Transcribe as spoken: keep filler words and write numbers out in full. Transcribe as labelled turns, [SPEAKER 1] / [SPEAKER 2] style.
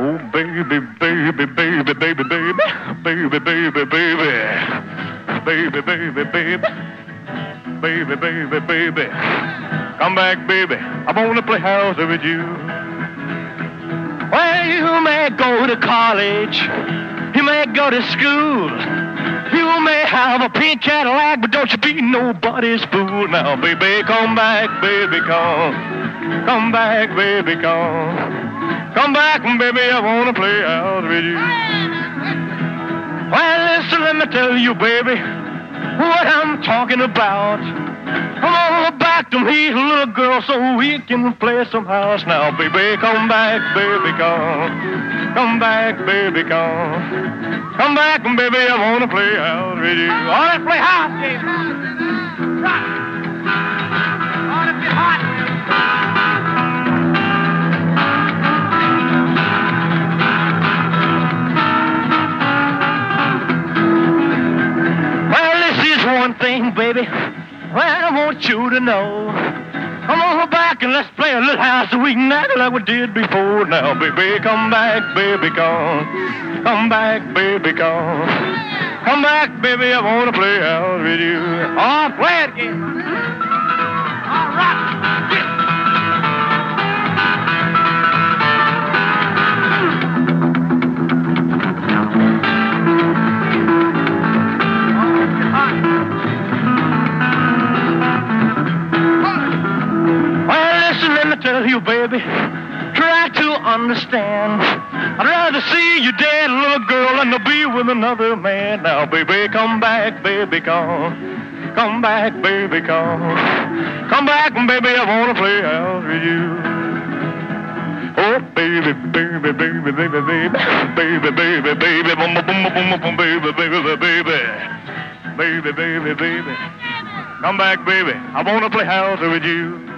[SPEAKER 1] Oh, baby, baby, baby, baby, baby, baby, baby, baby, baby, baby, baby, baby, baby, baby, baby. Come back, baby. I want to play house with you. Well, you may go to college. You may go to school. You may have a pink Cadillac, but don't you be nobody's fool. Now, baby, come back, baby, come. Come back, baby, come. Come back, baby, I want to play house with you. Well, listen, let me tell you, baby, what I'm talking about. Come on back to me, little girl, so we can play some house now. Baby, come back, baby, come. Come back, baby, come. Come back, baby, I want to play house with you. All right, play house, baby. Rock. All right, get hot. One thing, baby, well, I want you to know. Come on back and let's play a little house so we can act like we did before. Now, baby, come back, baby, come. Come back, baby, come. Come back, baby, I want to play house with you. Oh, play it again. All right. Yeah. Tell you, baby, try to understand. I'd rather see you dead, little girl, than to be with another man. Now, baby, come back, baby, come. Come back, baby, come. Come back, baby, I want to play house with you. Oh, baby, baby, baby, baby, baby, baby, baby, baby, boom, boom, boom, boom, boom, baby, baby, baby, baby, baby, baby. Come back, baby, I want to play house with you.